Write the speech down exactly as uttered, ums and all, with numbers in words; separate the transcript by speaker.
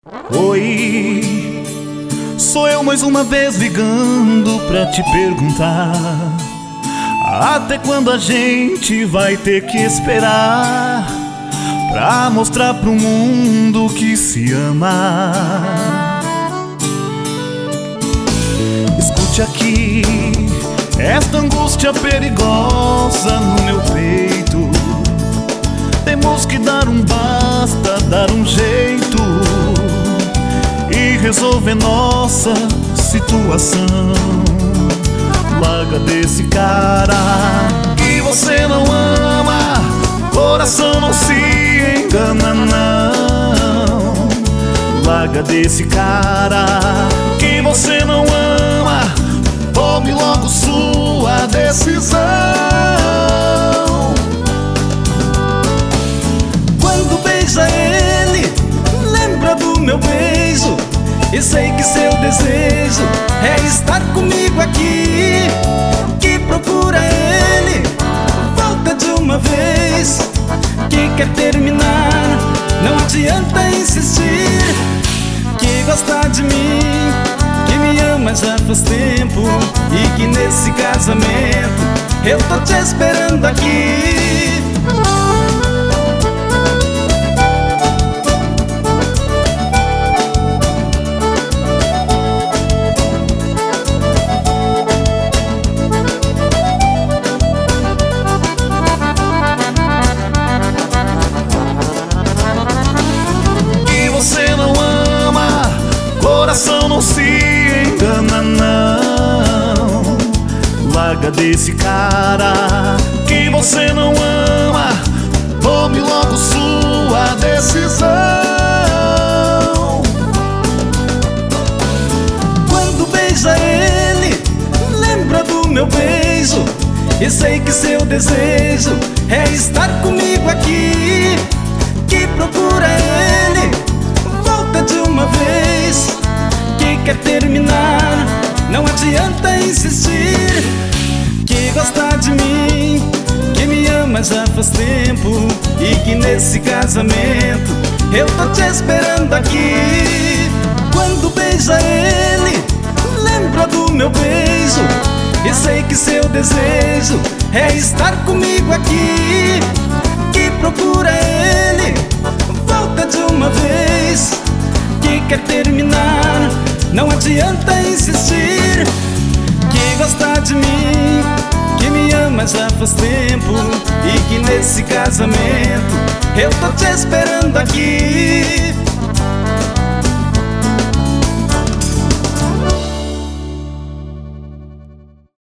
Speaker 1: Oi, sou eu mais uma vez ligando pra te perguntar até quando a gente vai ter que esperar pra mostrar pro mundo que se ama. Escute aqui esta angústia perigosa no meu peito. Temos que dar um basta, dar um jeito e resolver nossa situação. Larga desse cara que você não ama, coração não se engana não. Larga desse cara que você não ama, tome logo sua decisão.
Speaker 2: Quando beija ele, lembra do meu beijo, e sei que seu desejo é estar comigo aqui. Que procura ele, volta de uma vez. Que quer terminar, não adianta insistir. Que gosta de mim, que me ama já faz tempo, e que nesse casamento eu tô te esperando aqui.
Speaker 1: Coração não se engana não. Larga desse cara que você não ama, tome logo sua decisão.
Speaker 2: Quando beija ele, lembra do meu beijo, e sei que seu desejo é estar comigo aqui. Que procura ele, volta de uma vez. Que quer terminar, não adianta insistir. Que gosta de mim, que me ama já faz tempo, e que nesse casamento eu tô te esperando aqui. Quando beija ele, lembra do meu beijo, e sei que seu desejo é estar comigo aqui. Que procura ele, volta de uma vez. Que quer terminar, não adianta insistir. Que gosta de mim, que me ama já faz tempo, e que nesse casamento eu tô te esperando aqui.